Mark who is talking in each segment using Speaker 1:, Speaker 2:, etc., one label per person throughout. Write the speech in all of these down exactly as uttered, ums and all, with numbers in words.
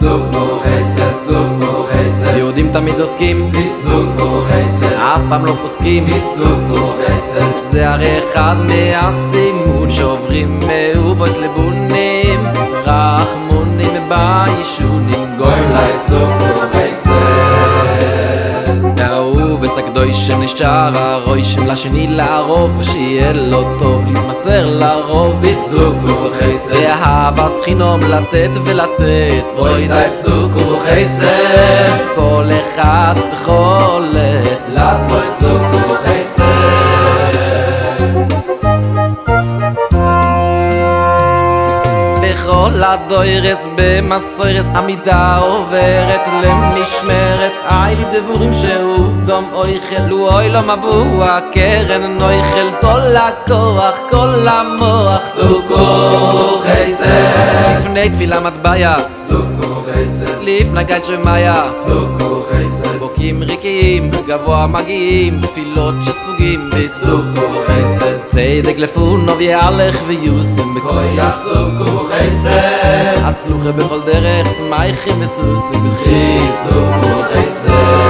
Speaker 1: צדוקו חסד, צדוקו חסד.
Speaker 2: יהודים תמיד עוסקים
Speaker 1: בצדוקו חסד,
Speaker 2: אף פעם לא פוסקים
Speaker 1: בצדוקו חסד.
Speaker 2: זה הרי אחד מהסימון שעוברים מאובויס לבונים רחמונים בישונים
Speaker 1: גוילה צדוקו חסד.
Speaker 2: והאהוב וסקדוי שנשאר הרוישם לשני לערוב ושיהיה לו טוב להתמסר לרוב
Speaker 1: בצדוקו חסד.
Speaker 2: ואהבה סחינום לתת ולתת
Speaker 1: בואי די צדוקו חסד.
Speaker 2: כל אחד בכל עת
Speaker 1: לעשות צדוקו חסד.
Speaker 2: בכל הדוירס במסוירס עמידה עוברת למשמרת אי לי דבורים שהוא דום אויכל לו אוי לא מבוע קרן נויכל כל הכוח כל המוח
Speaker 1: צדוקו חסד.
Speaker 2: לפני תפילה מטבעיה
Speaker 1: צדוקו חסד.
Speaker 2: לפני גן שמיה
Speaker 1: צדוקו חסד.
Speaker 2: בוקים ריקיים גבוה מגיעים תפילות שספוגים
Speaker 1: צדוקו חסד.
Speaker 2: צדק לפונוב יהלך ויוסם
Speaker 1: כויח צדוקו חסד.
Speaker 2: הצלוחה בכל דרך סמייכים וסוסים
Speaker 1: זכי צדוקו חסד.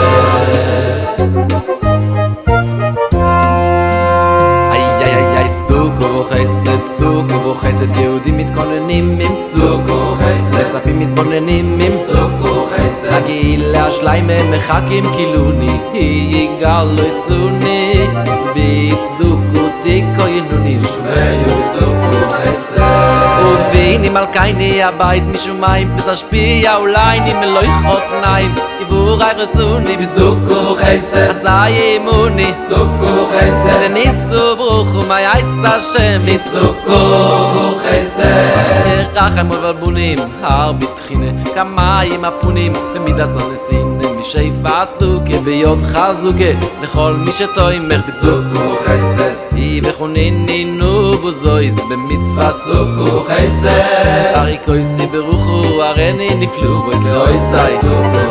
Speaker 2: איי איי איי צדוקו חסד צדוקו חסד יהודים מתכוננים עם
Speaker 1: צדוקו חסד.
Speaker 2: מצפים מתבוננים עם
Speaker 1: צדוקו חסד.
Speaker 2: הגילה השליים הם מחכים כילוני יגאל לא יסוני בצדוקו תיקו ינוני
Speaker 1: ויהיו צדוקו חסד.
Speaker 2: וביני מלכייני הבית משומיים בסשפיע אולי נמלוי חופניים עבורי רסוני
Speaker 1: צדוקו חסד.
Speaker 2: עשי אמוני
Speaker 1: צדוקו חסד.
Speaker 2: ניסו ברוך ומייס השם
Speaker 1: צדוקו חסד.
Speaker 2: רחם ובלבולים הר בתחינה כמיים הפונים במידה סרנסינה משאיפה צדוקה ביוד חזוקה לכל מי שתוימך
Speaker 1: צדוקו חסד.
Speaker 2: אי וחונינינו בוזויז במצווה
Speaker 1: צדוקו חסד.
Speaker 2: ארי קויסי ברוחו הרני נפלו בויס לאויסאי
Speaker 1: צדוקו